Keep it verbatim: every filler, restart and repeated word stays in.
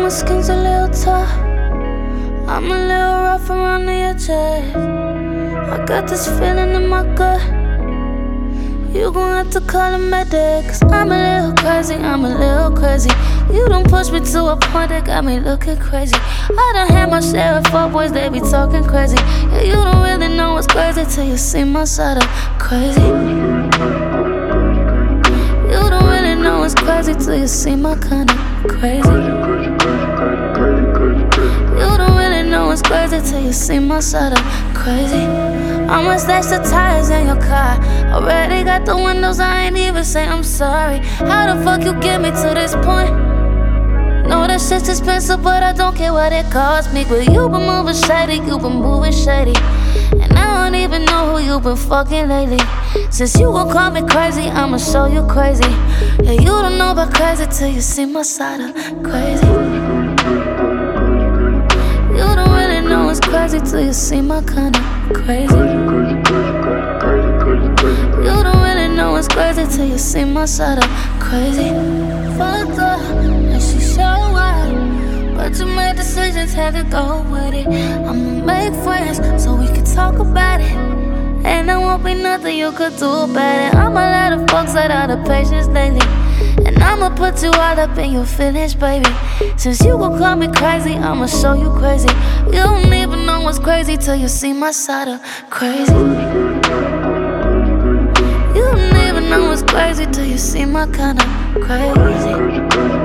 skin's a little tough. I'm a little rough around the edges. I got this feeling in my gut. You gon' have to call a medic, cause I'm a little crazy, I'm a little crazy. You done pushed me to a point that got me looking crazy. I done had my share of fuckboys, they be talking crazy. Yeah, you don't really know what's crazy till you see my side of crazy. You don't really know what's crazy till you see my kind of crazy. You don't really know what's crazy till you see my side of crazy. I'ma stash the tires in your car. Already got the windows, I ain't even say I'm sorry. How the fuck you get me to this point? Know that shit's expensive, but I don't care what it costs me. But you been moving shady, you been moving shady, and I don't even know who you been fucking lately. Since you gon' call me crazy, I'ma show you crazy. Yeah, you don't know about crazy till you see my side of crazy. You don't really know what's crazy till you see my kind of crazy. You don't really know what's crazy till you see my side of crazy. Fucked up, and she so wild, but you made decisions, had to go with it. I'ma make friends so we can talk about it, and there won't be nothing you could do about it. I'ma let the fucks out of the patience lately, and I'ma put you all up in your feelings, baby. Since you gon' call me crazy, I'ma show you crazy. You don't even know what's crazy till you see my side of crazy. You don't even know what's crazy till you see my kind of crazy.